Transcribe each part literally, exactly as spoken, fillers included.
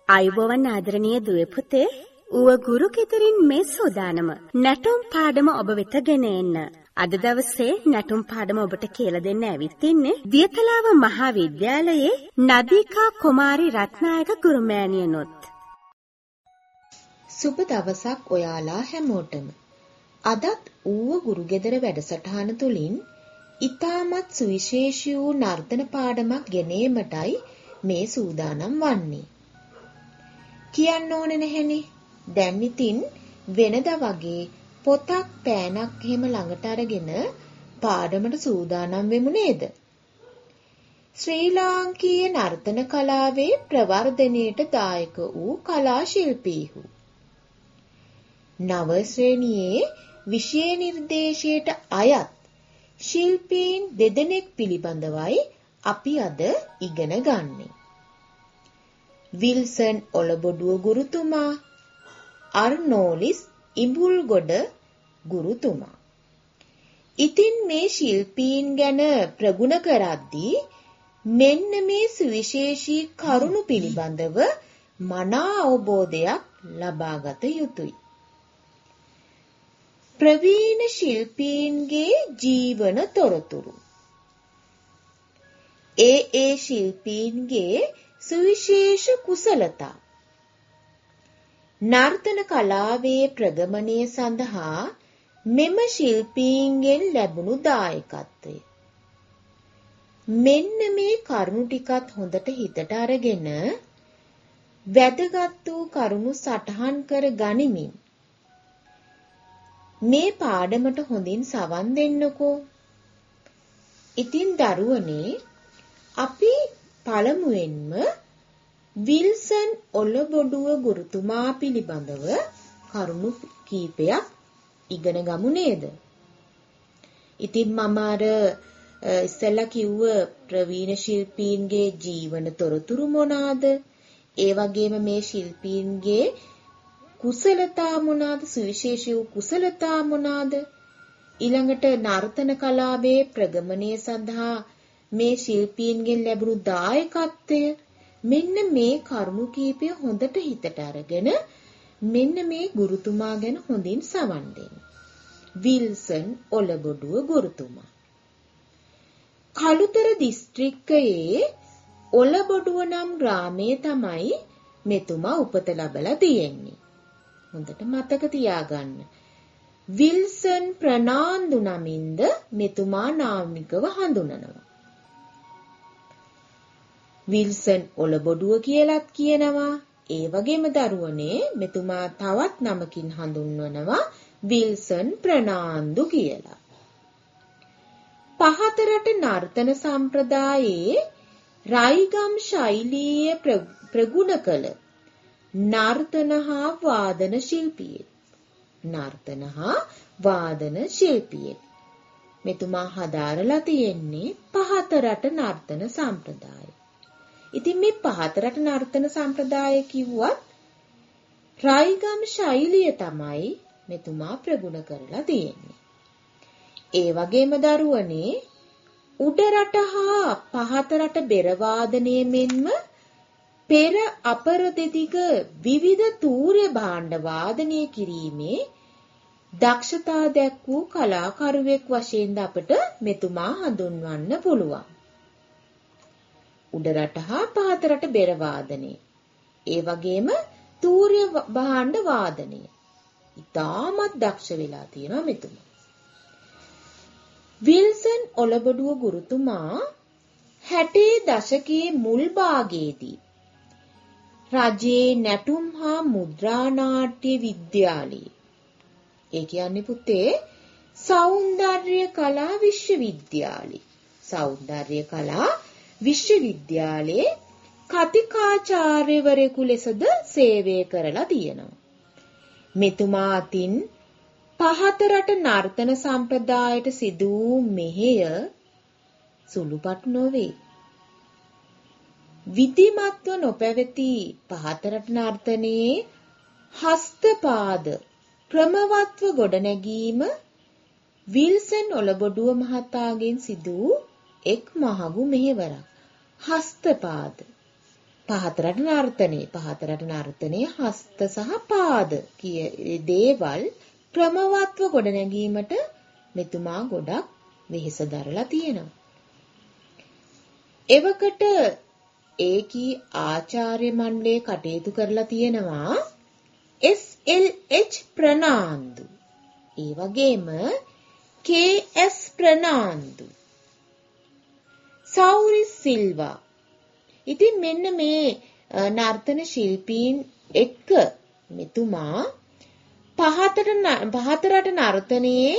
අයුබෝවන් ආදරණීය දුවේ පුතේ, ඌව ගුරු කෙතරින් මේ සෝදානම නැටුම් පාඩම ඔබ වෙත ගෙන එන්න. අද දවසේ නැටුම් පාඩම ඔබට කියලා දෙන්න ඇවිත් ඉන්නේ දියතලාව මහා විද්‍යාලයේ නදීකා කුමාරි රත්නායක ගුරුමෑණියනොත්. සුබ දවසක් ඔයාලා හැමෝටම. අදත් ඌව ගුරුගෙදර වැඩසටහන තුලින් ඉතාමත් සුවිශේෂී වූ නර්තන පාඩමක් ගෙනීමටයි මේ සූදානම් වන්නේ. කියන්න ඕනේ නැහෙනේ. දැන් ඉතින් වෙනදා වගේ පොතක් පෑනක් එහෙම ළඟට අරගෙන පාඩමට සූදානම් වෙමු නේද? ශ්‍රී ලාංකීය නර්තන කලාවේ ප්‍රවර්ධනයට දායක වූ කලා ශිල්පීහු. නව ශ්‍රේණියේ විෂය නිර්දේශයට අයත් ශිල්පීන් දෙදෙනෙක් පිළිබඳවයි අපි අද ඉගෙන ගන්නේ. විල්සන් ඔලබොඩුව ගුරුතුමා, අර්නෝලිස් ඉඹුල්ගොඩ ගුරුතුමා. ඉතින් මේ ශිල්පීන් ගැන ප්‍රගුණ කරද්දී මෙන්න මේ සුවිශේෂී කරුණු පිළිබඳව මනා අවබෝධයක් ලබාගත යුතුයි. ප්‍රවීණ ශිල්පීන්ගේ ජීවන තොරතුරු. ඒ ඒ ශිල්පීන්ගේ සුවිශේෂ කුසලතා. නර්තන කලාවේ ප්‍රගමනය සඳහා මෙම ශිල්පීන්ගෙන් ලැබුණු දායකත්වය. මෙන්න මේ කරුණු ටිකත් හොඳට හිතට අරගෙන වැදගත් වූ කරුණු සටහන් කර ගනිමින් මේ පාඩමට හොඳින් සවන් දෙන්නකෝ. ඉතින් දරුවනේ, අපි පළමුවෙන්ම විල්සන් ඔලබොඩුව ගුරුතුමා පිළිබඳව කරුණු කීපයක් ඉගෙන ගමු නේද? ඉතින් මම අර ඉස්සෙල්ලා කිව්ව ප්‍රවීණ ශිල්පීන්ගේ ජීවන තොරතුරු මොනවාද? ඒ වගේම මේ ශිල්පීන්ගේ කුසලතා මොනවාද? සුවිශේෂී වූ කුසලතා මොනවාද? ඊළඟට නර්තන කලාවේ ප්‍රගමනය සඳහා මේ ශිල්පීන්ගෙන් ලැබුණු දායකත්වය, මෙන්න මේ කරුණු කීපය හොඳට හිතට අරගෙන මෙන්න මේ ගුරුතුමා ගැන හොඳින් සවන් දෙන්න. විල්සන් ඔලබොඩුව ගුරුතුමා. කළුතර දිස්ත්‍රික්කයේ ඔලබොඩුව නම් ග්‍රාමයේ තමයි මෙතුමා උපත ලැබලා තියෙන්නේ. හොඳට මතක තියාගන්න. විල්සන් ප්‍රනාන්දු නමින්ද මෙතුමා නාමිකව හඳුනනවා. විල්සන් ඔලබොඩුව කියලත් කියනවා. ඒ වගේම දරුවනේ මෙතුමා තවත් නමකින් හඳුන්වනවා විල්සන් ප්‍රනාන්දු කියලා. පහතරට නර්තන සම්ප්‍රදායේ රයිගම් ශෛලීය ප්‍රගුණ කළ නර්තන හා වාදන ශිල්පියෙක්. නර්තන හා වාදන ශිල්පියෙක්. මෙතුමා හදාරලා තියෙන්නේ පහතරට නර්තන සම්ප්‍රදාය. ඉතින් මේ පහතරට නර්තන සම්ප්‍රදාය කිව්වත් රයිගම් ශෛලිය තමයි මෙතුමා ප්‍රගුණ කරලා තියෙන්නේ. ඒ වගේම දරුවනේ, උඩරට හා පහතරට බෙර වාදනය මෙන්ම පෙර අපර දෙදිග විවිධ තූර්ය භාණ්ඩ වාදනය කිරීමේ දක්ෂතා දැක් වූ කලාකරුවෙක් වශයෙන් අපට මෙතුමා හඳුන්වන්න පුළුවන්. උඩරට හා පහතරට බෙර වාදනය, ඒ වගේම තූර්ය භාණ්ඩ වාදනය ඉතාමත් දක්ෂ වෙලා තියෙනවා මෙතුමා. විල්සන් ඔලබොඩුව ගුරුතුමා හැටේ දශකයේ මුල් භාගයේදී රජයේ නැටුම් හා මුද්‍රා නාට්‍ය විද්‍යාලයේ, ඒ කියන්නේ පුතේ සෞන්දර්ය කලා විශ්වවිද්‍යාලය, සෞන්දර්ය කලා විශ්වවිද්‍යාලයේ කතිකාචාර්යවරයෙකු ලෙසද සේවය කරලා තියෙනවා. මෙතුමා අතින් පහතරට නර්තන සම්ප්‍රදායට සිදු වූ මෙහෙය සුළුපටු නොවේ. විධිමත්ව නොපැවති පහතරට නර්තනයේ හස්තපාද ක්‍රමවත්ව ගොඩනැගීම විල්සන් ඔලබොඩුව මහතාගෙන් සිදු වූ එක් මහඟු මෙහෙවරක්. හස්තපාද පහතරට නර්තනයේ පහතරට නර්තනයේ හස්ත සහ පාද කිය දේවල් ක්‍රමවත්ව ගොඩනැගීමට මෙතුමා ගොඩක් වෙහෙස දරලා තියෙනවා. එවකට ඒකී ආචාර්ය මණ්ඩලයේ කටයුතු කරලා තියෙනවා එස් එල් එච් ප්‍රනාන්දු. ඒ වගේම කේ එස් ප්‍රනාන්දු, සෞරිස් සිල්වා. ඉතින් මෙන්න මේ නර්තන ශිල්පීන් එක්ක මෙතුමා පහතර පහතරට නර්තනයේ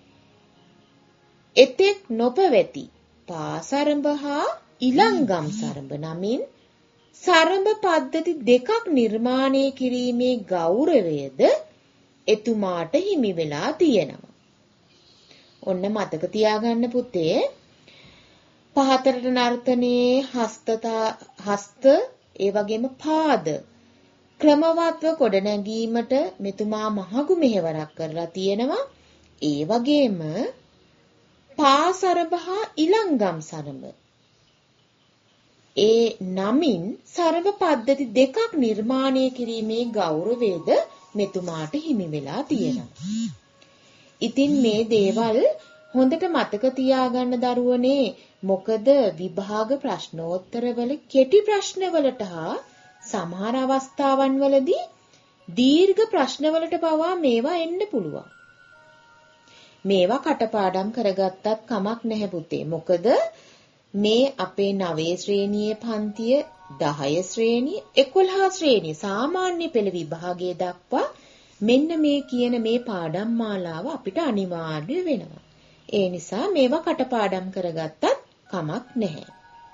එතෙක් නොපවති පාසරඹ හා ඉලංගම් සරඹ නමින් සරඹ පද්ධති දෙකක් නිර්මාණය කිරීමේ ගෞරවයද එතුමාට හිමි වෙලා තියෙනවා. ඔන්න මතක තියාගන්න පුතේ, පහතරට නර්තනයේ හස්තතා හස්ත ඒ වගේම පාද ක්‍රමවත්ව ගොඩනැගීමට මෙතුමා මහඟු මෙහෙවරක් කරලා තියෙනවා. ඒ වගේම පාසරඹ හා ඉලංගම් සරඹ ඒ නමින් සරඹ පද්ධති දෙකක් නිර්මාණය කිරීමේ ගෞරවයද මෙතුමාට හිමි වෙලා තියෙනවා. ඉතින් මේ දේවල් හොඳට මතක තියාගන්න දරුවනේ. මොකද විභාග ප්‍රශ්නෝත්තරවල කෙටි ප්‍රශ්නවලට හා සමහර අවස්ථාවන් වලදී දීර්ඝ ප්‍රශ්නවලට පවා මේවා එන්න පුළුවන්. මේවා කටපාඩම් කරගත්තත් කමක් නැහැ පුතේ. මොකද මේ අපේ නවයේ ශ්‍රේණියේ පන්තිය, දහය ශ්‍රේණිය, එකොළහ ශ්‍රේණිය සාමාන්‍ය පෙළ විභාගයේ දක්වා මෙන්න මේ කියන මේ පාඩම් මාලාව අපිට අනිවාර්ය වෙනවා. ඒ නිසා මේවා කටපාඩම් කරගත්තත් කමක් නැහැ.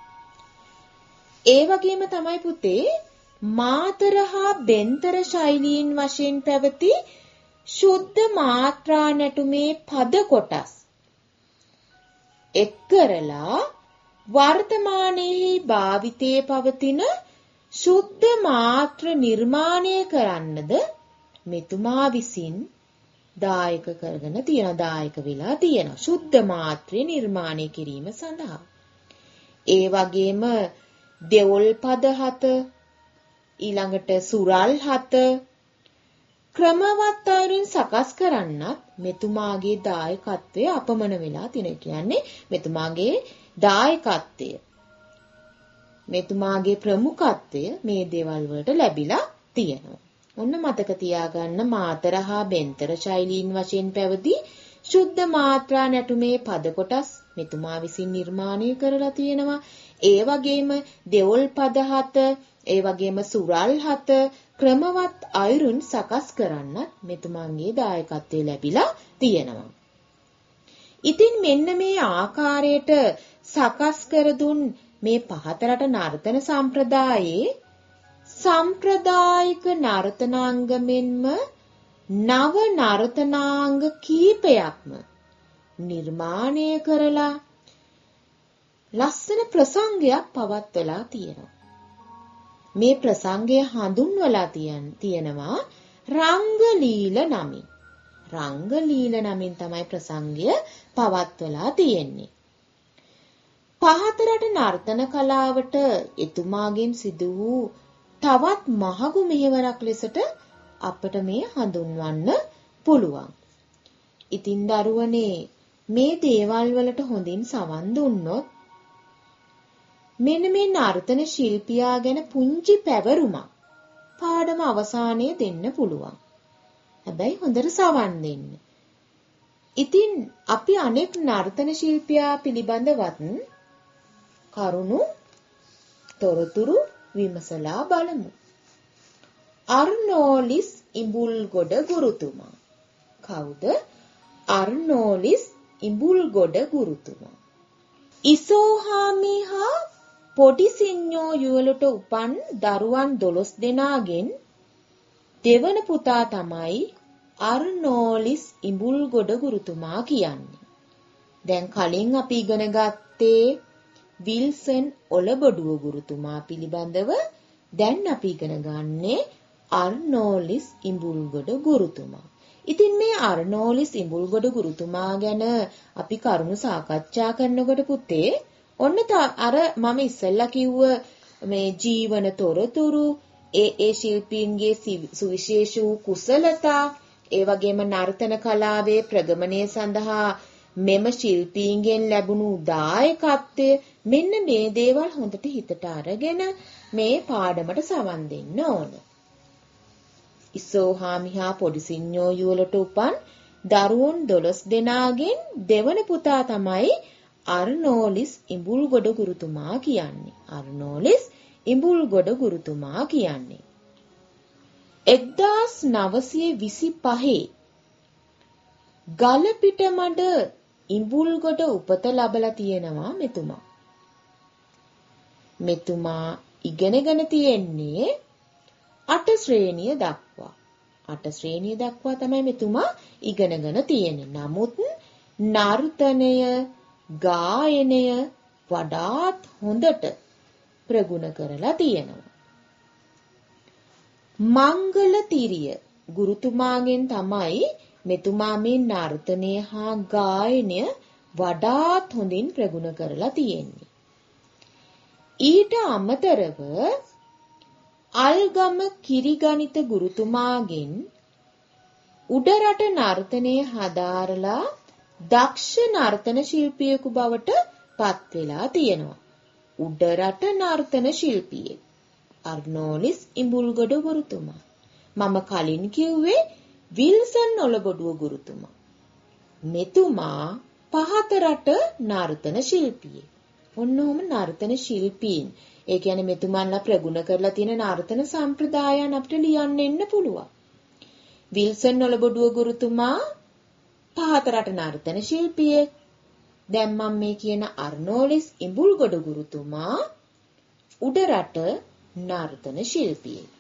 ඒ වගේම තමයි පුතේ මාතර හා බෙන්තර ශෛලීන් වශයෙන් පැවති ශුද්ධ මාත්‍රා නැටුමේ පද කොටස් එක් කරලා වර්තමානයේ භාවිතයේ පවතින ශුද්ධ මාත්‍ර නිර්මාණය කරන්නද මෙතුමා විසින් දායක කරගෙන තියෙන දායක වෙලා තියෙන ශුද්ධ මාත්‍රය නිර්මාණය කිරීම සඳහා. ඒ වගේම දෙවොල් පද හත, ඊළඟට සුරල් හත ක්‍රමවත් අයුරින් සකස් කරන්නත් මෙතුමාගේ දායකත්වය අපමණ වෙලා තියෙන. කියන්නේ මෙතුමාගේ දායකත්වය, මෙතුමාගේ ප්‍රමුඛත්වය මේ දේවල් වලට ලැබිලා තියෙනවා. ඔන්න මතක තියාගන්න මාතර හා බෙන්තර ශෛලීන් වශයෙන් පැවති ශුද්ධ මාත්‍රා නැටුමේ පද කොටස් මෙතුමා විසින් නිර්මාණය කරලා තියෙනවා. ඒ වගේම දෙවොල් පද හත, ඒ වගේම සුරල් හත ක්‍රමවත් අයුරින් සකස් කරන්නත් මෙතුමාගේ දායකත්වය ලැබිලා තියෙනවා. ඉතින් මෙන්න මේ ආකාරයට සකස් කර දුන් මේ පහතරට නර්තන සම්ප්‍රදායේ සම්ප්‍රදායික නර්තනාංග මෙන්ම නව නර්තනාංග කීපයක්ම නිර්මාණය කරලා ලස්සන ප්‍රසංගයක් පවත්වලා තියෙනවා. මේ ප්‍රසංගය හඳුන්වලා තියෙනවා රංගලීල නමින්. රංගලීල නමින් තමයි ප්‍රසංගය පවත්වලා තියෙන්නේ. පහතරට නර්තන කලාවට එතුමාගෙන් සිදු වූ තවත් මහඟු මෙහෙවරක් ලෙසට අපට මේ හඳුන්වන්න පුළුවන්. ඉතින් දරුවනේ මේ දේවල් වලට හොඳින් සවන් දුන්නොත් මෙන්න මේ නර්තන ශිල්පියා ගැන පුංචි පැවරුමක් පාඩම අවසානයේ දෙන්න පුළුවන්. හැබැයි හොඳට සවන් දෙන්න. ඉතින් අපි අනෙක් නර්තන ශිල්පියා පිළිබඳවත් කරුණු තොරතුරු විමසලා බලමු. අර්නෝලිස් ඉඹුල්ගොඩ ගුරුතුමා. කවුද? අර්නෝලිස් ඉඹුල්ගොඩ ගුරුතුමා. ඉසෝහාමි හා පොඩි සිඤ්ඤෝ යුවලට උපන් දරුවන් දොළොස් දෙනාගෙන් දෙවන පුතා තමයි අර්නෝලිස් ඉඹුල්ගොඩ ගුරුතුමා කියන්නේ. දැන් කලින් අපි ඉගෙන ගත්තේ විල්සන් ඔලබඩුව ගුරුතුමා පිළිබඳව. දැන් අපි ඉගෙන ගන්නේ අර්නෝලිස් ඉඹුල්ගොඩ ගුරුතුමා. ඉතින් මේ අර්නෝලිස් ඉඹුල්ගොඩ ගුරුතුමා ගැන අපි කරුණු සාකච්ඡා කරනකොට පුතේ ඔන්න අර මම ඉස්සෙල්ලා කිව්ව මේ ජීවන තොරතුරු, ඒ ඒ ශිල්පීන්ගේ සුවිශේෂ වූ කුසලතා, ඒ වගේම නර්තන කලාවේ ප්‍රගමනය සඳහා මෙම ශිල්පීන්ගෙන් ලැබුණු දායකත්වය, මෙන්න මේ දේවල් හොඳට හිතට අරගෙන මේ පාඩමට සවන් දෙන්න ඕන. ඉසෝහාමිහා පොඩි සිඤ්ඤෝ යුවලට උපන් දරුවොන් දොළොස් දෙනාගෙන් දෙවන පුතා තමයි අර්නෝලිස් ඉඹුල්ගොඩ ගුරුතුමා කියන්නේ. අර්නෝලිස් ඉඹුල්ගොඩ ගුරුතුමා කියන්නේ. එක්දාස් නවසිය විසිපහේ ගලපිටමඩ ඉඹුල්ගොඩ උපත ලබලා තියෙනවා මෙතුමා. මෙතුමා ඉගෙනගෙන තියෙන්නේ අට ශ්‍රේණිය දක්වා. අට ශ්‍රේණිය දක්වා තමයි මෙතුමා ඉගෙනගෙන තියෙන්නේ. නමුත් නර්තනය, ගායනය වඩාත් හොඳට ප්‍රගුණ කරලා තියෙනවා. මංගල තිරිය ගුරුතුමාගෙන් තමයි මෙතුමා මේ නර්තනය හා ගායනය වඩාත් හොඳින් ප්‍රගුණ කරලා තියෙන්නේ. ඊට අමතරව අල්ගම කිරිගණිත ගුරුතුමාගෙන් උඩරට නර්තනය හදාරලා දක්ෂ නර්තන ශිල්පියෙකු බවට පත් වෙලා තියෙනවා. උඩරට නර්තන ශිල්පියෙක් අර්නෝලිස් ඉඹුල්ගොඩ ගුරුතුමා. මම කලින් කිව්වේ විල්සන් ඔලබොඩුව ගුරුතුමා. මෙතුමා පහත රට නර්තන ශිල්පියෙක්. ඔන්නෝම නර්තන ශිල්පීන්. ඒ කියන්නේ මෙතුමන්ලා ප්‍රගුණ කරලා තියෙන නර්තන සම්ප්‍රදායන් අපිට ලියන්න එන්න පුළුවන්. විල්සන් ඔලබොඩුව ගුරුතුමා පහත රට නර්තන ශිල්පියෙක්. දැන් මම මේ කියන අර්නෝලිස් ඉඹුල්ගොඩ ගුරුතුමා උඩරට නර්තන ශිල්පියෙක්.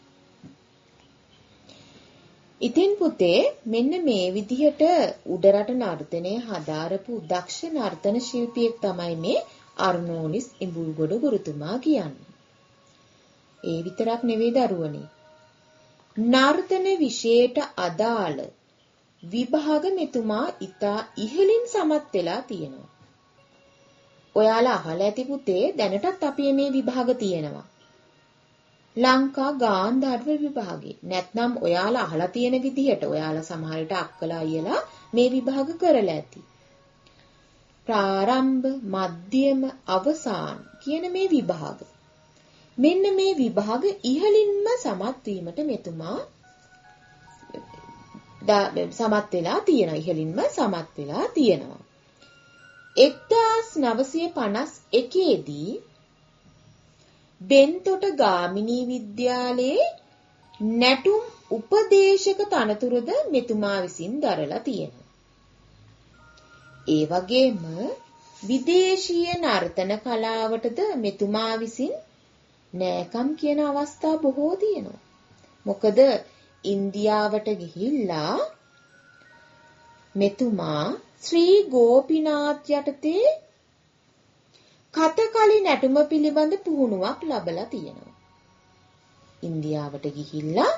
ඉතින් පුතේ මෙන්න මේ විදිහට උඩරට නර්තනය හදාරපු දක්ෂ නර්තන ශිල්පියෙක් තමයි මේ අර්නෝලිස් ඉඹුල්ගොඩ ගුරුතුමා කියන්නේ. ඒ විතරක් නෙවෙයි දරුවනේ. නර්තන විෂයට අදාළ විභාග මෙතුමා ඉතා ඉහළින් සමත් වෙලා තියෙනවා. ඔයාලා අහලා ඇති පුතේ දැනටත් අපි මේ විභාග තියෙනවා. ලංකා ගාන්ධාර්ව විභාගේ. නැත්නම් ඔයාලා අහලා තියෙන විදිහට ඔයාලා සමහරට අක්කලා අයියලා මේ විභාග කරලා ඇති. ප්‍රාරම්භ, මධ්‍යම, අවසාන කියන මේ විභාග. මෙන්න මේ විභාග ඉහළින්ම සමත් වීමට මෙතුමා සමත් වෙලා තියෙනවා. ඉහළින්ම සමත් වෙලා තියෙනවා. එක්දාස් නවසිය පනස් එකේ දී බෙන්තොට ගාමිණී විද්‍යාලයේ නැටුම් උපදේශක තනතුරද මෙතුමා විසින් දරලා තියෙනවා. ඒ වගේම විදේශීය නර්තන කලාවටද මෙතුමා විසින් නෑකම් කියන අවස්ථා බොහෝ තියෙනවා. මොකද ඉන්දියාවට ගිහිල්ලා මෙතුමා ශ්‍රී ගෝපිනාත් යටතේ කතකලි නැටුම පිළිබඳ පුහුණුවක් ලබලා තියෙනවා. ඉන්දියාවට ගිහිල්ලා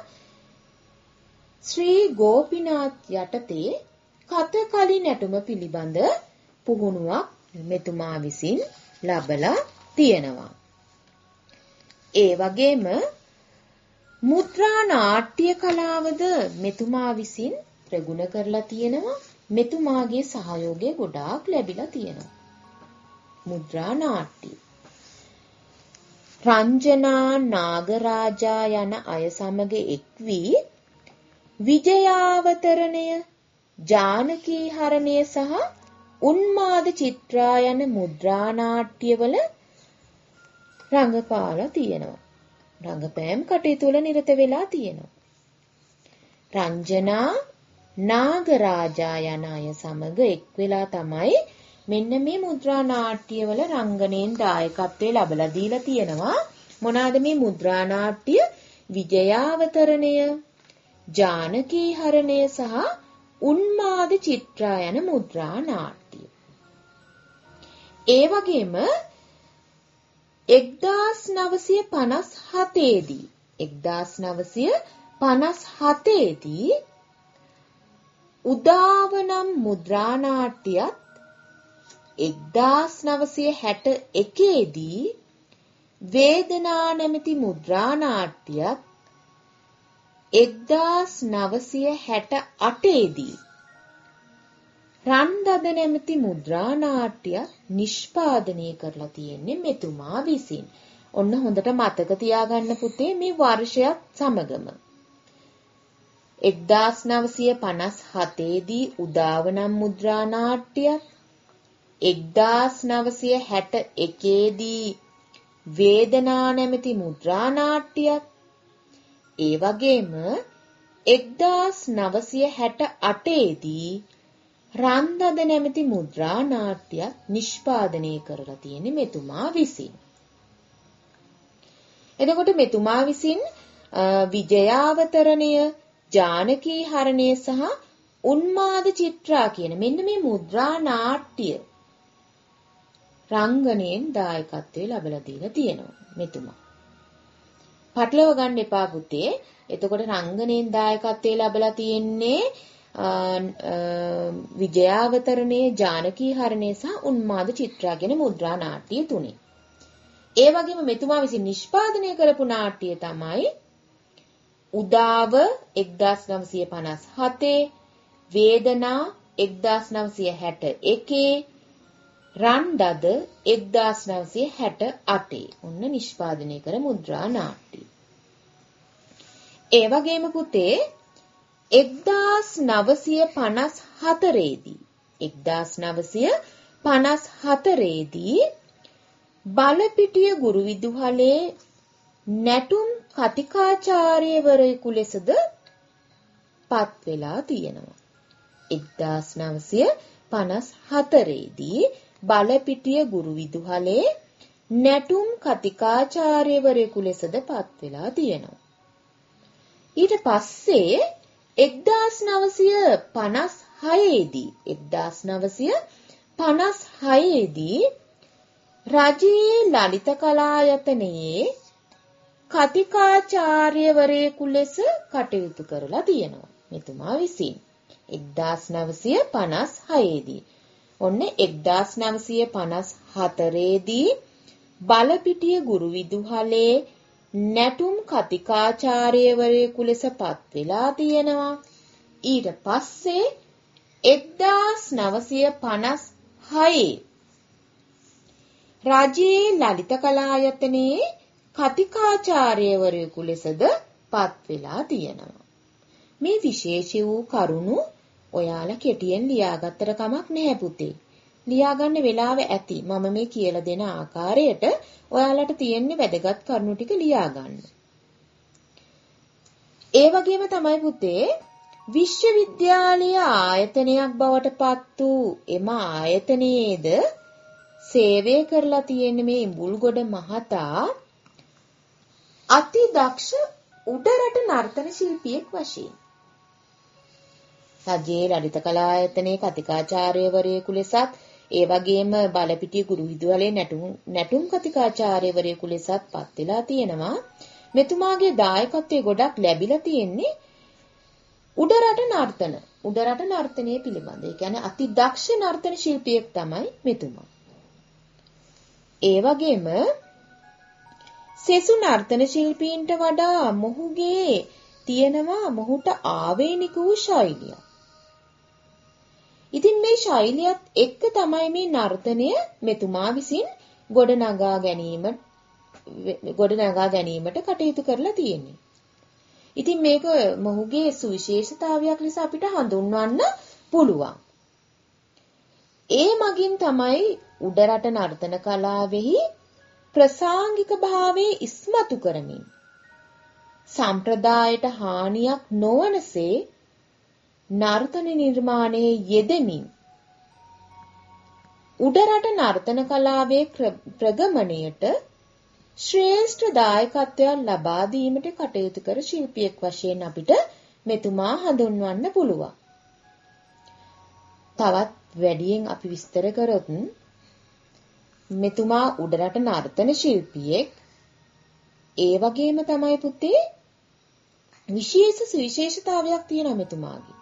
ශ්‍රී ගෝපිනාත් යටතේ කතකලි නැටුම පිළිබඳ පුහුණුවක් මෙතුමා විසින් ලබලා තියෙනවා. ඒ වගේම මුද්‍රා නාට්‍ය කලාවද මෙතුමා විසින් ප්‍රගුණ කරලා තියෙනවා. මෙතුමාගේ සහයෝගය ගොඩාක් ලැබිලා තියෙනවා. මුද්‍රා නාට්‍ය. රංජනා නාගරාජා යන අය සමග එක් වී විජයාවතරණය, ජානකී හරණය සහ උන්මාද චිත්‍රා යන මුද්‍රා නාට්‍යවල රංගපාලා තියෙනවා. රංගපෑම් කටයුතු වල නිරත වෙලා තියෙනවා. රංජනා නාගරාජා යන අය සමග එක් වෙලා තමයි මෙන්න මේ මුද්‍රා නාට්‍යවල රංගනයෙන් දායකත්වය ලැබලා දීලා තියෙනවා. මොනවාද මේ මුද්‍රා නාට්‍ය? විජයාවතරණය, ජානකී හරණය සහ උන්මාද චිත්‍රා යන මුද්‍රා නාට්‍ය. ඒ වගේම එක්දාස් නවසිය පනස් හතේ දී එක්දාස් නවසිය පනස් හතේ දී උදාව නම් මුද්‍රා නාට්‍යයත් එක්දාස් නවසිය හැට එකේ දී වේදනා නැමැති මුද්‍රා නාට්‍යයක් එක්දාස් නවසිය හැට අටේ දී රන්දද නැමැති මුද්‍රා නාට්‍යයක් නිෂ්පාදනය කරලා තියෙන්නේ මෙතුමා විසින්. ඔන්න හොඳට මතක තියාගන්න පුතේ මේ වර්ෂයත් සමගම. එක්දාස් නවසිය පනස් හතේ දී උදාව නම් මුද්‍රා නාට්‍යයක්, එක්දාස් නවසිය හැට එකේ දී වේදනා නැමැති මුද්‍රා නාට්‍යයක්, ඒ වගේම එක්දාස් නවසිය හැට අටේ දී රන්දද නැමැති මුද්‍රා නාට්‍යයක් නිෂ්පාදනය කරලා තියෙන්නේ මෙතුමා විසින්. එතකොට මෙතුමා විසින් විජයාවතරණය, ජානකී හරණය සහ උන්මාද චිත්‍රා කියන මෙන්න මේ මුද්‍රා නාට්‍ය රංගනයෙන් දායකත්වයේ ලැබලා දීලා තියෙනවා මෙතුමා. පටලව ගන්න එපා පුතේ. එතකොට රංගනයෙන් දායකත්වයේ ලැබලා තියෙන්නේ විජයාවතරණයේ, ජානකී හරණය සහ උන්මාද චිත්‍රා කියන මුද්‍රා නාට්‍ය තුනේ. ඒ වගේම මෙතුමා විසින් නිෂ්පාදනය කරපු නාට්‍ය තමයි උදාව එක්දාස් නවසිය පනස් හතේ, වේදනා එක්දාස් නවසිය හැට එකේ, රන්දද එක්දාස් නවසිය හැට අටේ. ඔන්න නිෂ්පාදනය කර මුද්‍රා නාට්‍ය. ඒ වගේම පුතේ එක්දාස් නවසිය පනස් හතරේ දී එක්දාස් නවසිය පනස් හතරේ දී බලපිටිය ගුරු විදුහලේ නැටුම් කතිකාචාර්යවරයෙකු ලෙසද පත් වෙලා තියෙනවා. එක්දාස් නවසිය පනස් හතරේ දී බලපිටිය ගුරු විදුහලේ නැටුම් කතිකාචාර්යවරයෙකු ලෙසද පත් වෙලා තියෙනවා. ඊට පස්සේ එක්දාස් නවසිය පනස් හයේ දී එක්දාස් නවසිය පනස් හයේ දී රජයේ ලලිත කලායතනයේ කතිකාචාර්යවරයෙකු ලෙස කටයුතු කරලා තියෙනවා මෙතුමා විසින්. එක්දාස් නවසිය පනස් හයේ දී. ඔන්න එක්දාස් නවසිය පනස් හතරේ දී බලපිටිය ගුරු විදුහලේ නැටුම් කතිකාචාර්යවරයෙකු ලෙස පත් වෙලා තියෙනවා. ඊට පස්සේ එක්දාස් නවසිය පනස් හයේ රජයේ ලලිත කලායතනයේ කතිකාචාර්යවරයෙකු ලෙසද පත් වෙලා තියෙනවා. මේ විශේෂ වූ කරුණු ඔයාලා කෙටියෙන් ලියාගත්තට කමක් නැහැ පුතේ. ලියාගන්න වෙලාව ඇති. මම මේ කියලා දෙන ආකාරයට ඔයාලට තියෙන්නේ වැදගත් කරුණු ටික ලියාගන්න. ඒ වගේම තමයි පුතේ විශ්වවිද්‍යාලීය ආයතනයක් බවට පත් වූ එම ආයතනයේද සේවය කරලා තියෙන මේ ඉඹුල්ගොඩ මහතා අති දක්ෂ උඩරට නර්තන ශිල්පියෙක් වශයෙන් රජයේ ලලිත කලායතනයේ කතිකාචාර්යවරයෙකු ලෙසත් ඒ වගේම බලපිටිය ගුරු විදුහලේ නැටුම් නැටුම් කතිකාචාර්යවරයෙකු ලෙසත් පත් වෙලා තියෙනවා. මෙතුමාගේ දායකත්වයේ ගොඩක් ලැබිලා තියෙන්නේ උඩරට නර්තන උඩරට නර්තනයේ පිළිබඳ. ඒ කියන්නේ අති දක්ෂ නර්තන ශිල්පියෙක් තමයි මෙතුමා. ඒ වගේම සෙසු නර්තන ශිල්පීන්ට වඩා මොහුගේ තියෙනවා මොහුට ආවේනික වූ ශෛලියක්. ඉතින් මේ ශෛලියත් එක්ක තමයි මේ නර්තනය මෙතුමා විසින් ගොඩනගා ගැනීම ගොඩනගා ගැනීමට කටයුතු කරලා තියෙන්නේ. ඉතින් මේක මොහුගේ සුවිශේෂතාවයක් ලෙස අපිට හඳුන්වන්න පුළුවන්. ඒ මගින් තමයි උඩරට නර්තන කලාවෙහි ප්‍රසාංගික භාවයේ ඉස්මතු කරමින් සම්ප්‍රදායට හානියක් නොවනසේ නර්තන නිර්මාණයේ යෙදෙමින් උඩරට නර්තන කලාවේ ප්‍රගමණයට ශ්‍රේෂ්ඨ දායකත්වයක් ලබා දීමට කටයුතු කර ශිල්පියෙක් වශයෙන් අපිට මෙතුමා හඳුන්වන්න පුළුවන්. තවත් වැඩියෙන් අපි විස්තර කරොත් මෙතුමා උඩරට නර්තන ශිල්පියෙක්. ඒ වගේම තමයි පුතේ විශේෂ සුවිශේෂතාවයක් තියෙනවා මෙතුමාගේ.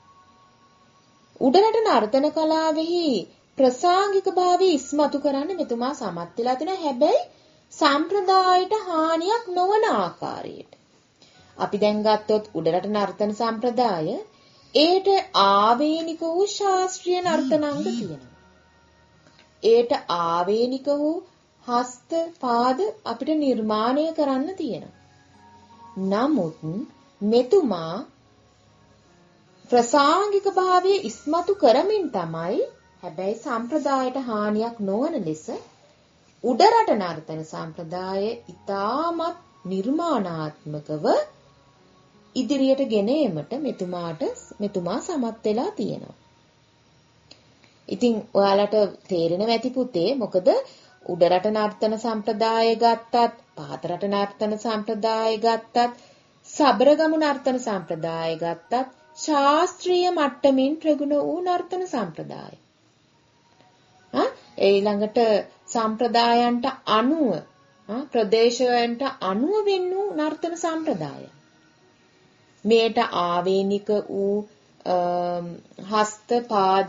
උඩරට නර්තන කලාවෙහි ප්‍රසාංගික භාවය ඉස්මතු කරන්න මෙතුමා සමත් වෙලා තිනවා. හැබැයි සම්ප්‍රදායට හානියක් නොවන ආකාරයට. අපි දැන් ගත්තොත් උඩරට නර්තන සම්ප්‍රදාය ඒට ආවේනික වූ ශාස්ත්‍රීය නර්තනාංග තියෙනවා. ඒට ආවේනික වූ හස්ත පාද අපිට නිර්මාණය කරන්න තියෙනවා. නමුත් මෙතුමා ප්‍රසාංගික භාවයේ ඉස්මතු කරමින් තමයි හැබැයි සම්ප්‍රදායට හානියක් නොවන ලෙස උඩරට නර්තන සම්ප්‍රදාය ඉතාමත් නිර්මාණාත්මකව ඉදිරියට ගෙන ඒමට මෙතුමාට මෙතුමා සමත් වෙලා තියෙනවා. ඉතින් ඔයාලට තේරෙනවා ඇති පුතේ මොකද උඩරට නර්තන සම්ප්‍රදාය ගත්තත් පහතරට නර්තන සම්ප්‍රදාය ගත්තත් සබරගමු නර්තන සම්ප්‍රදාය ගත්තත් ශාස්ත්‍රීය මට්ටමින් ප්‍රගුණ වූ නර්තන සම්ප්‍රදාය. ආ ඊළඟට සම්ප්‍රදායන්ට අනුව ප්‍රදේශයන්ට අනුව වෙන්න වූ නර්තන සම්ප්‍රදාය. මේට ආවේනික වූ හස්ත පාද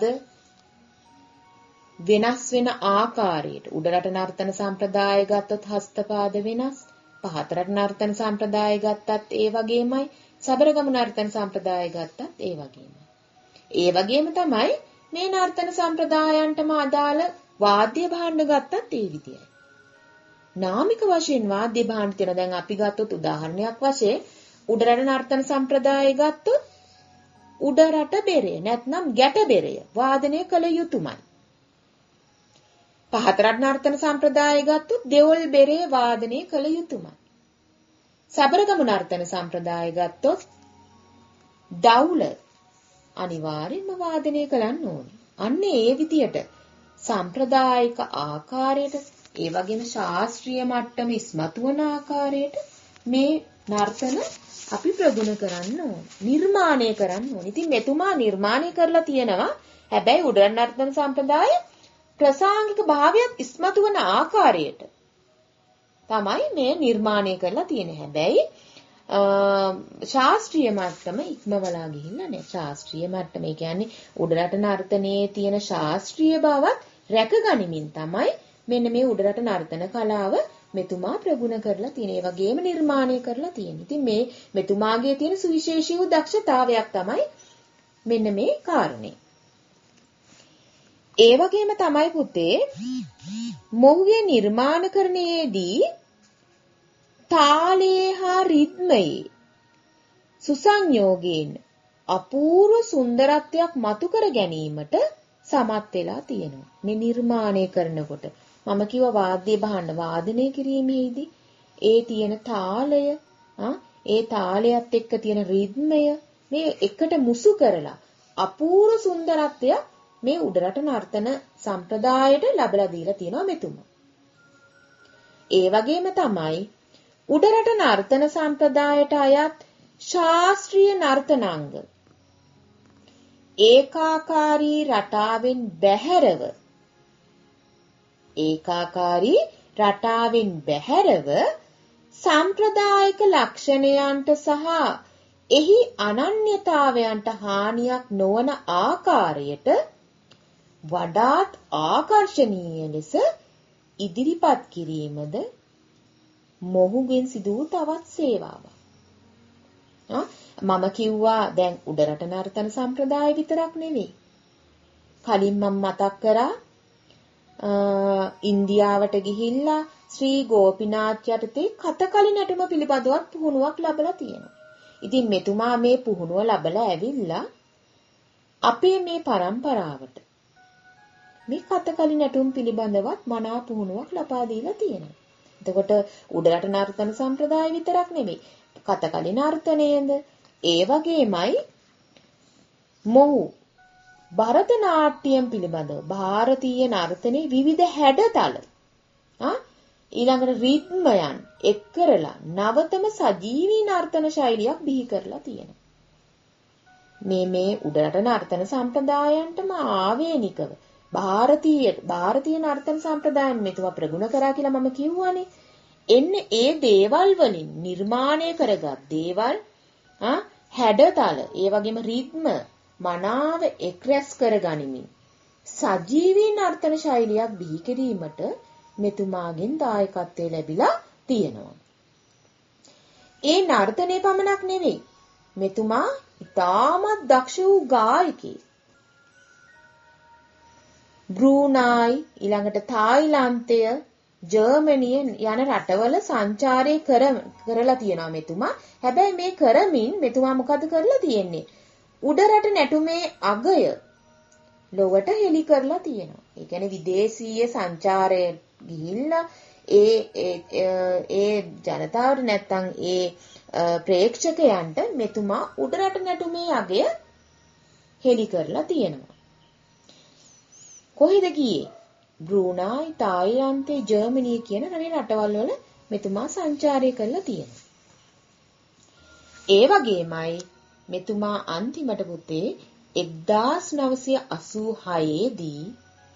වෙනස් වෙන ආකාරයට උඩරට නර්තන සම්ප්‍රදාය ගත්තොත් හස්ත පාද වෙනස්, පහතරට නර්තන සම්ප්‍රදාය ගත්තත් ඒ වගේමයි, සබරගමු නර්තන සම්ප්‍රදාය ගත්තත් ඒ වගේමයි. ඒ වගේම තමයි මේ නර්තන සම්ප්‍රදායන්ටම අදාළ වාද්‍ය භාණ්ඩ ගත්තත් ඒ විදියයි. නාමික වශයෙන් වාද්‍ය භාණ්ඩ තියෙන දැන් අපි ගත්තොත් උදාහරණයක් වශයෙන් උඩරට නර්තන සම්ප්‍රදාය ගත්තොත් උඩරට බෙරය නැත්නම් ගැට බෙරය වාදනය කළ යුතුමයි. පහතරට නර්තන සම්ප්‍රදාය ගත්තොත් දෙවොල් බෙරය වාදනය කළ යුතුමයි. සබරගමු නර්තන සම්ප්‍රදාය ගත්තොත් දවුල අනිවාර්යෙන්ම වාදනය කරන්න ඕනේ. අන්න ඒ විදියට සම්ප්‍රදායික ආකාරයට ඒ වගේම ශාස්ත්‍රීය මට්ටම ඉස්මතු වන ආකාරයට මේ නර්තන අපි ප්‍රගුණ කරන්න ඕනේ. නිර්මාණය කරන්න ඕනේ. ඉතින් මෙතුමා නිර්මාණය කරලා තියෙනවා. හැබැයි උඩරට නර්තන සම්ප්‍රදාය ප්‍රසාංගික භාවයත් ඉස්මතු වන ආකාරයට තමයි මේ නිර්මාණය කරලා තියෙන්නේ. හැබැයි ශාස්ත්‍රීය මට්ටම ඉක්මවලා ගිහිල්ලා නැහැ. ශාස්ත්‍රීය මට්ටම ඒ කියන්නේ උඩරට නර්තනයේ තියෙන ශාස්ත්‍රීය බවත් රැකගනිමින් තමයි මෙන්න මේ උඩරට නර්තන කලාව මෙතුමා ප්‍රගුණ කරලා තියෙන. ඒ වගේම නිර්මාණය කරලා තියෙන. ඉතින් මේ මෙතුමාගේ තියෙන සුවිශේෂී වූ දක්ෂතාවයක් තමයි මෙන්න මේ කාරණේ. ඒ වගේම තමයි පුතේ මොහුගේ නිර්මාණකරණයේදී තාලයේ හා රිද්මයේ සුසංයෝගයෙන් අපූර්ව සුන්දරත්වයක් මතු කර ගැනීමට සමත් වෙලා තියෙනවා. මේ නිර්මාණය කරනකොට මම කිව්ව වාද්‍ය භාණ්ඩ වාදනය කිරීමේදී ඒ තියෙන තාලය ඒ තාලයත් එක්ක තියෙන රිද්මය මේ එකට මුසු කරලා අපූර්ව සුන්දරත්වයක් මේ උඩරට නර්තන සම්ප්‍රදායට ලැබලා දීලා තියෙනවා මෙතුමා. ඒ වගේම තමයි උඩරට නර්තන සම්ප්‍රදායට අයත් ශාස්ත්‍රීය නර්තනාංග ඒකාකාරී රටාවෙන් බැහැරව ඒකාකාරී රටාවෙන් බැහැරව සම්ප්‍රදායික ලක්ෂණයන්ට සහ එහි අනන්‍යතාවයන්ට හානියක් නොවන ආකාරයට වඩාත් ආකර්ශනීය ලෙස ඉදිරිපත් කිරීමද මොහුගෙන් සිදු වූ තවත් සේවාවක්. මම කිව්වා දැන් උඩරට නර්තන සම්ප්‍රදාය විතරක් නෙවෙයි. කලින් මම මතක් කරා ඉන්දියාවට ගිහිල්ලා ශ්‍රී ගෝපිනාත් යටතේ කතකලි නැටුම පිළිබඳවත් පුහුණුවක් ලැබලා තියෙනවා. ඉතින් මෙතුමා මේ පුහුණුව ලැබලා ඇවිල්ලා අපේ මේ පරම්පරාවට මේ කතකලි නැටුම් පිළිබඳවත් මනා පුහුණුවක් ලබා දීලා තියෙනවා. එතකොට උඩරට නර්තන සම්ප්‍රදාය විතරක් නෙමෙයි කතකලි නර්තනයේද ඒ වගේමයි මොහු භරත නාට්‍යම් පිළිබඳව ಭಾರತೀಯ නර්තනයේ විවිධ හැඩතල ආ ඊළඟට රිද්මයන් එක් කරලා නවතම සජීවී නර්තන ශෛලියක් බිහි කරලා තියෙනවා. මේ මේ උඩරට නර්තන සම්ප්‍රදායන්ටම ආවේනිකව ಭಾರತೀය ಭಾರತೀය නර්තන සම්ප්‍රදායන් මෙතුමා ප්‍රගුණ කරා කියලා මම කිව්වනේ. එන්නේ ඒ දේවල් වලින් නිර්මාණය කරගත් දේවල් ආ හැඩතල ඒ වගේම රිද්ම මනාව එක්රැස් කරගනිමින් සජීවී නර්තන ශෛලියක් බිහි කිරීමට මෙතුමාගෙන් දායකත්වය ලැබිලා තියෙනවා. ඒ නර්තනයේ පමණක් නෙවෙයි. මෙතුමා ඉතාමත් දක්ෂ වූ ගායකයෙක්. බ්‍රූනයි ඊළඟට තායිලන්තය ජර්මනිය යන රටවල සංචාරය කර කරලා තියෙනවා මෙතුමා. හැබැයි මේ කරමින් මෙතුමා මොකද කරලා තියෙන්නේ? උඩරට නැටුමේ අගය ලොවට හෙළි කරලා තියෙනවා. ඒ කියන්නේ විදේශීය සංචාරය ගිහිල්ලා ඒ ඒ ජනතාවට නැත්තම් ඒ ප්‍රේක්ෂකයන්ට මෙතුමා උඩරට නැටුමේ අගය හෙළි කරලා තියෙනවා. කොහෙද ගියේ? බ්‍රූනයි, තායිලන්තේ, ජර්මනිය කියන රටවල් වල මෙතුමා සංචාරය කරලා තියෙනවා. ඒ වගේමයි මෙතුමා අන්තිමට පුතේ එක්දාස් නවසිය අසූ හයේ දී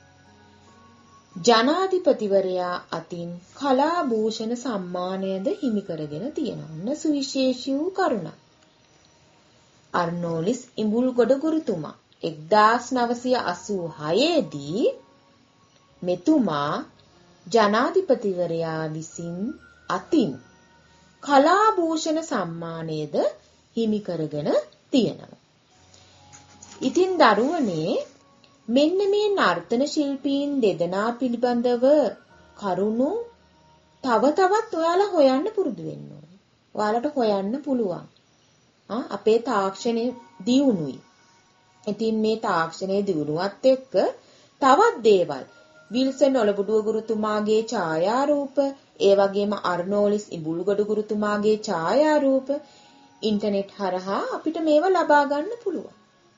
ජනාධිපතිවරයා අතින් කලා භූෂණ සම්මානයද හිමි කරගෙන තියෙනවා. ඔන්න සුවිශේෂී වූ කරුණක්. අර්නෝලිස් ඉඹුල්ගොඩ ගුරුතුමා එක්දාස් නවසිය අසූ හයේ දී මෙතුමා ජනාධිපතිවරයා විසින් අතින් කලා භූෂණ සම්මානයද හිමි කරගෙන තියෙනවා. ඉතින් දරුවනේ මෙන්න මේ නර්තන ශිල්පීන් දෙදෙනා පිළිබඳව කරුණු තව තවත් ඔයාලා හොයන්න පුරුදු වෙන්න ඕනේ. ඔයාලට හොයන්න පුළුවන්. ආ අපේ තාක්ෂණය දියුණුයි. ඉතින් මේ තාක්ෂණයේ දියුණුවත් එක්ක තවත් දේවල් විල්සන් ඔලබඩුව ගුරුතුමාගේ ඡායාරූප, ඒ වගේම අර්නෝලිස් ඉඹුල්ගොඩ ගුරුතුමාගේ ඡායාරූප ඉන්ටර්නෙට් හරහා අපිට මේව ලබා ගන්න පුළුවන්.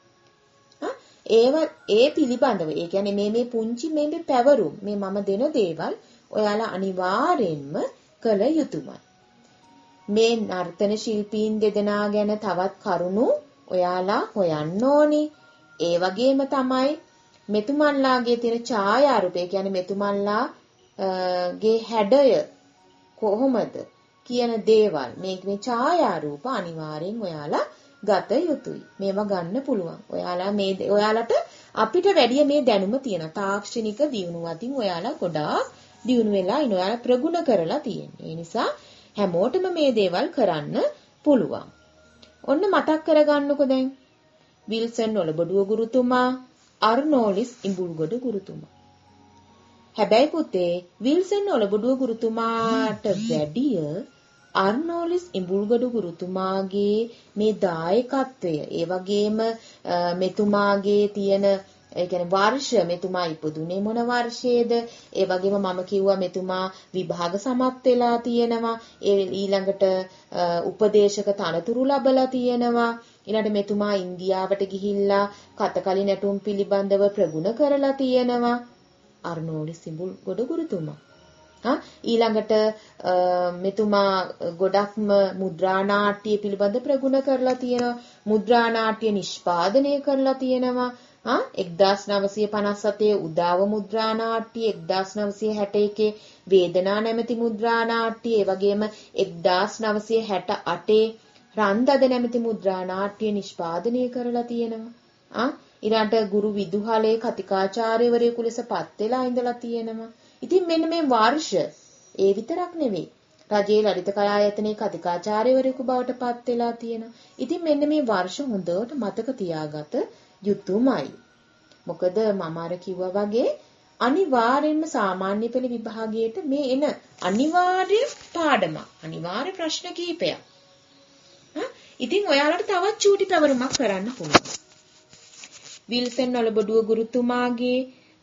ඒව ඒ පිළිබඳව ඒ කියන්නේ මේ මේ පුංචි මේ මේ පැවරුම් මේ මම දෙන දේවල් ඔයාලා අනිවාර්යෙන්ම කළ යුතුමයි. මේ නර්තන ශිල්පීන් දෙදෙනා ගැන තවත් කරුණු ඔයාලා හොයන්න ඕනි. ඒ වගේම තමයි මෙතුමන්ලාගේ තියෙන ඡායාරූප ඒ කියන්නේ මෙතුමන්ලාගේ හැඩය කොහොමද කියන දේවල් මේ මේ ඡායාරූප අනිවාර්යෙන් ඔයාලා ගත යුතුයි. මේවා ගන්න පුළුවන්. ඔයාලා මේ ඔයාලට අපිට වැඩිය මේ දැනුම තියෙන තාක්ෂණික දියුණුවකින් ඔයාලා ගොඩාක් දියුණු වෙලා ඉන්න. ඔයාලා ප්‍රගුණ කරලා තියෙන්නේ. ඒ නිසා හැමෝටම මේ දේවල් කරන්න පුළුවන්. ඔන්න මතක් කරගන්නකො දැන්. විල්සන් ඔලබඩුව ගුරුතුමා, අර්නෝලිස් ඉඹුල්ගොඩ ගුරුතුමා. හැබැයි පුතේ විල්සන් ඔලබඩුව ගුරුතුමාට වැඩිය අර්නෝලිස් ඉඹුල්ගොඩ ගුරුතුමාගේ මේ දායකත්වය ඒ වගේම මෙතුමාගේ තියෙන ඒ කියන්නේ වර්ෂ මෙතුමා ඉපදුනේ මොන වර්ෂයේද ඒ වගේම මම කිව්වා මෙතුමා විභාග සමත් වෙලා තියෙනවා ඒ ඊළඟට උපදේශක තනතුරු ලැබලා තියෙනවා ඊළඟට මෙතුමා ඉන්දියාවට ගිහිල්ලා කතකලි නැටුම් පිළිබඳව ප්‍රගුණ කරලා තියෙනවා අර්නෝලිස් ඉඹුල්ගොඩ ගුරුතුමා ඊළඟට මෙතුමා ගොඩක්ම මුද්‍රා නාට්‍ය පිළිබඳ ප්‍රගුණ කරලා තියෙනවා මුද්‍රා නාට්‍ය නිෂ්පාදනය කරලා තියෙනවා එක්දාස් නවසිය පනස් හතේ උදාව මුද්‍රා නාට්‍ය එක්දාස් නවසිය හැට එකේ වේදනා නැමැති මුද්‍රා නාට්‍ය ඒ වගේම එක්දාස් නවසිය හැට අටේ රන්දද නැමැති මුද්‍රා නාට්‍ය නිෂ්පාදනය කරලා තියෙනවා ඊළඟට ගුරු විදුහලේ කතිකාචාර්යවරයෙකු ලෙස පත් වෙලා ඉඳලා තියෙනවා ඉතින් මෙන්න මේ වර්ෂ ඒ විතරක් නෙවෙයි රජයේ ලලිත කලා ආයතනයේ කතිකාචාර්යවරයෙකු බවට පත් වෙලා තියෙනවා. ඉතින් මෙන්න මේ වර්ෂ හොඳට මතක තියාගත යුතුමයි. මොකද මම අර කිව්වා වගේ අනිවාර්යෙන්ම සාමාන්‍ය පෙළ විභාගයට මේ එන අනිවාර්ය පාඩමක්. අනිවාර්ය ප්‍රශ්න කිහිපයක්. ඉතින් ඔයාලට තවත් චූටි පැවරුමක් කරන්න පුළුවන්. විල්සන් ඔලබඩුව ගුරුතුමාගේ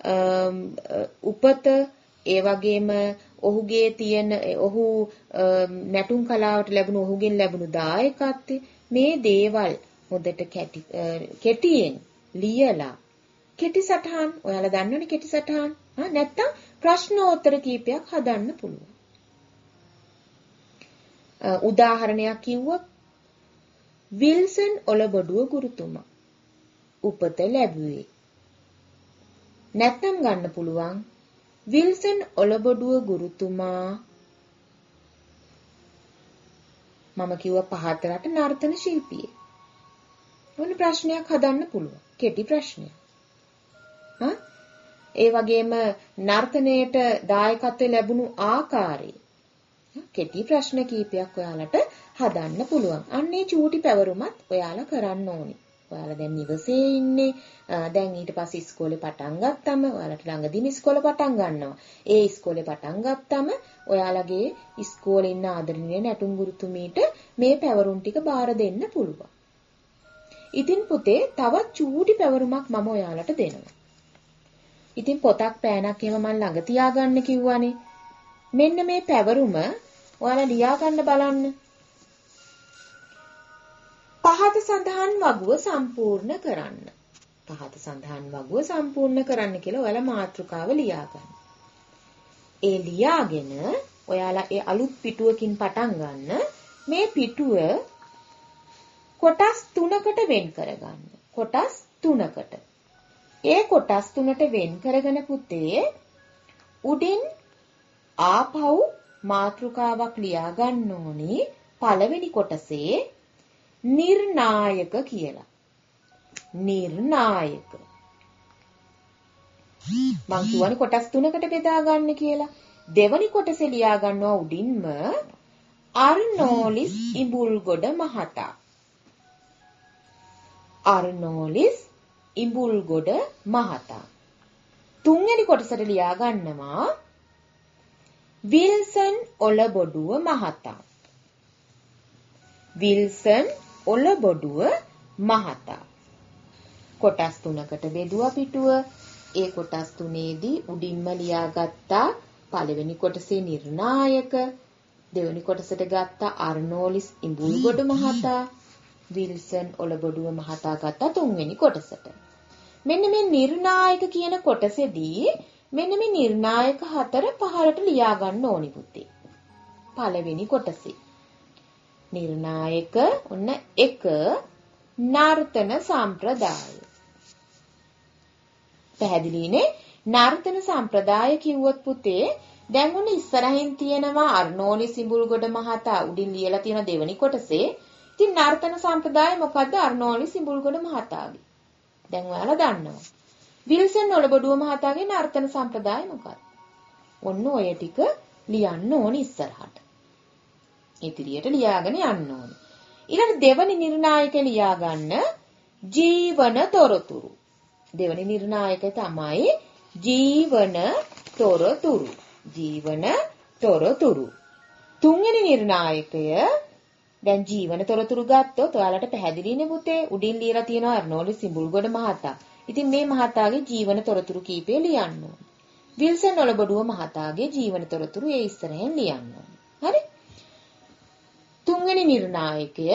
උපත ඒ වගේම ඔහුගේ තියෙන ඔහු නැටුම් කලාවට ලැබුණු ඔහුගෙන් ලැබුණු දායකත්වය මේ දේවල් හොඳට කෙටියෙන් ලියලා කෙටි සටහන් ඔයාලා දන්නවනේ කෙටි සටහන් ආ නැත්තම් ප්‍රශ්නෝත්තර කීපයක් හදන්න පුළුවන් උදාහරණයක් කිව්වොත් විල්සන් ඔලබඩුව ගුරුතුමා උපත ලැබුවේ නැත්නම් ගන්න පුළුවන් විල්සන් ඔලබඩුව ගුරුතුමා මම කිව්වා පහත රට නර්තන ශිල්පියෙක්. මොන ප්‍රශ්නයක් හදන්න පුළුවන්? කෙටි ප්‍රශ්නයක්. හා ඒ වගේම නර්තනයට දායකත්වය ලැබුණු ආකාරය කෙටි ප්‍රශ්න කීපයක් ඔයාලට හදන්න පුළුවන්. අන්නේ චූටි පැවරුමත් ඔයාලා කරන්න ඕනේ. ඔයාලා දැන් නිවසේ ඉන්නේ. දැන් ඊට පස්සේ ඉස්කෝලේ පටන් ගත්තම ඔයාලට ළඟදීම ඉස්කෝලේ පටන් ගන්නවා. ඒ ඉස්කෝලේ පටන් ගත්තම ඔයාලගේ ඉස්කෝලේ ඉන්න ආදරණීය නැටුම් ගුරුතුමීට මේ පැවරුම් ටික බාර දෙන්න පුළුවන්. ඉතින් පුතේ තවත් චූටි පැවරුමක් මම ඔයාලට දෙනවා. ඉතින් පොතක් පෑනක් එහෙම මම ළඟ තියාගන්න කිව්වනේ. මෙන්න මේ පැවරුම ඔයාලා ලියා ගන්න බලන්න. පහත සඳහන් වගුව සම්පූර්ණ කරන්න. පහත සඳහන් වගුව සම්පූර්ණ කරන්න කියලා ඔයාලා මාතෘකාව ලියා ගන්න. ඒ ලියාගෙන ඔයාලා ඒ අලුත් පිටුවකින් පටන් ගන්න. මේ පිටුව කොටස් තුනකට වෙන් කරගන්න. කොටස් තුනකට. ඒ කොටස් තුනට වෙන් කරගෙන පුතේ උඩින් ආපහු මාතෘකාවක් ලියා ගන්න ඕනි. පළවෙනි කොටසේ නිර්නායක කියලා. නිර්නායක. මං කියවනේ කොටස් තුනකට බෙදා ගන්න කියලා. දෙවනි කොටසේ ලියා ගන්නවා උඩින්ම අර්නෝලිස් ඉඹුල්ගොඩ මහතා. අර්නෝලිස් ඉඹුල්ගොඩ මහතා. තුන්වෙනි කොටසට ලියා ගන්නවා විල්සන් ඔලබොඩුව මහතා. විල්සන් ඔලබොඩුව මහතා. කොටස් තුනකට බෙදුවා පිටුව. ඒ කොටස් තුනේදී උඩින්ම ලියාගත්තා පළවෙනි කොටසේ නිර්නායක, දෙවෙනි කොටසට ගත්තා අර්නෝලිස් ඉඹුල්ගොඩ මහතා, විල්සන් ඔලබොඩුව මහතා ගත්තා තුන්වෙනි කොටසට. මෙන්න මේ නිර්නායක කියන කොටසේදී මෙන්න මේ නිර්නායක හතර පහළට ලියා ගන්න ඕනි පුතේ. පළවෙනි කොටසේ නිර්නායක ඔන්න එක නර්තන සම්ප්‍රදාය. පැහැදිලිනේ? නර්තන සම්ප්‍රදාය කිව්වොත් පුතේ දැන් ඔන්න ඉස්සරහින් තියෙනවා අර්නෝලිස් ඉඹුල්ගොඩ මහතා උඩින් ලියලා තියෙන දෙවෙනි කොටසේ. ඉතින් නර්තන සම්ප්‍රදාය මොකද්ද? අර්නෝලිස් ඉඹුල්ගොඩ මහතාගේ. දැන් ඔයාලා දන්නවා. විල්සන් ඔලබොඩුව මහතාගේ නර්තන සම්ප්‍රදාය මොකක්ද? ඔන්න ඔය ටික ලියන්න ඕනි ඉස්සරහට. ඉදිරියට ලියාගෙන යන්න ඕනි. ඊළඟ දෙවනි නිර්නායක ලියා ගන්න ජීවන තොරතුරු. දෙවනි නිර්නායක තමයි ජීවන තොරතුරු. ජීවන තොරතුරු. තුන්වෙනි නිර්නායකය දැන් ජීවන තොරතුරු ගත්තොත් ඔයාලට පැහැදිලිනේ පුතේ උඩින් ලියලා තියෙනවා අර්නෝලිස් ඉඹුල්ගොඩ මහතා. ඉතින් මේ මහතාගේ ජීවන තොරතුරු කීපය ලියන්න ඕනේ. විල්සන් ඔලබොඩුව මහතාගේ ජීවන තොරතුරු ඒ ඉස්සරහෙන් ලියන්න ඕනේ. හරි? තුන්වෙනි නිර්නායකය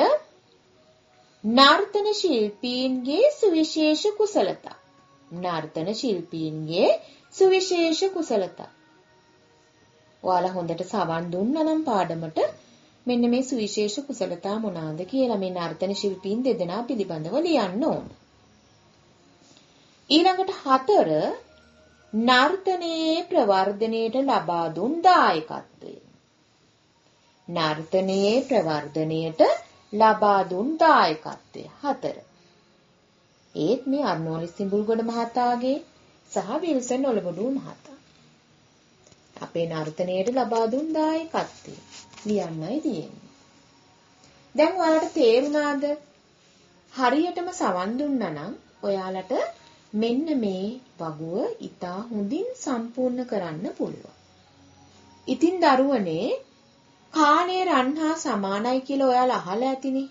නර්තන ශිල්පීන්ගේ සුවිශේෂ කුසලතා. නර්තන ශිල්පීන්ගේ සුවිශේෂ කුසලතා. ඔයාලා හොඳට සවන් දුන්නා නම් පාඩමට මෙන්න මේ සුවිශේෂ කුසලතා මොනවාද කියලා මේ නර්තන ශිල්පීන් දෙදෙනා පිළිබඳව ලියන්න ඕන. ඊළඟට හතර නර්තනයේ ප්‍රවර්ධනයට ලබා දුන් දායකත්වය. නර්තනයේ ප්‍රවර්ධනයට ලබා දුන් දායකත්වය හතර. ඒත් මේ අර්නෝලිස් ඉඹුල්ගොඩ මහතාගේ සහ විල්සන් ඔලබොඩුව මහතා. අපේ නර්තනයට ලබා දුන් දායකත්වය ලියන්නයි තියෙන්නේ. දැන් ඔයාලට තේරුණාද? හරියටම සවන් දුන්නා නම් ඔයාලට මෙන්න මේ වගුව ඉතා හොඳින් සම්පූර්ණ කරන්න පුළුවන්. ඉතින් දරුවනේ කාණේ රන් හා සමානයි කියලා ඔයාලා අහලා ඇතිනේ.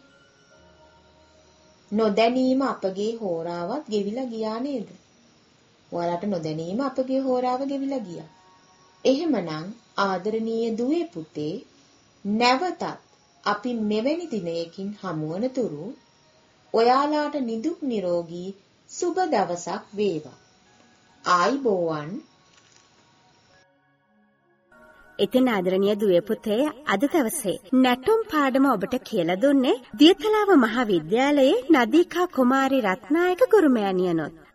නොදැනීම අපගේ හෝරාවත් ගෙවිලා ගියා නේද? ඔයාලට නොදැනීම අපගේ හෝරාව ගෙවිලා ගියා. එහෙමනම් ආදරණීය දුවේ පුතේ නැවතත් අපි මෙවැනි දිනයකින් හමුවන තුරු ඔයාලාට නිදුක් නිරෝගී සුබ දවසක් වේවා. ආයිබෝවන්. ඉතින් ආදරණීය දුවේ පුතේ අද දවසේ නැටුම් පාඩම ඔබට කියලා දුන්නේ දියතලාව මහාවිද්‍යාලයේ නදීකා කුමාරි රත්නායක ගුරුමෑණියනොත්.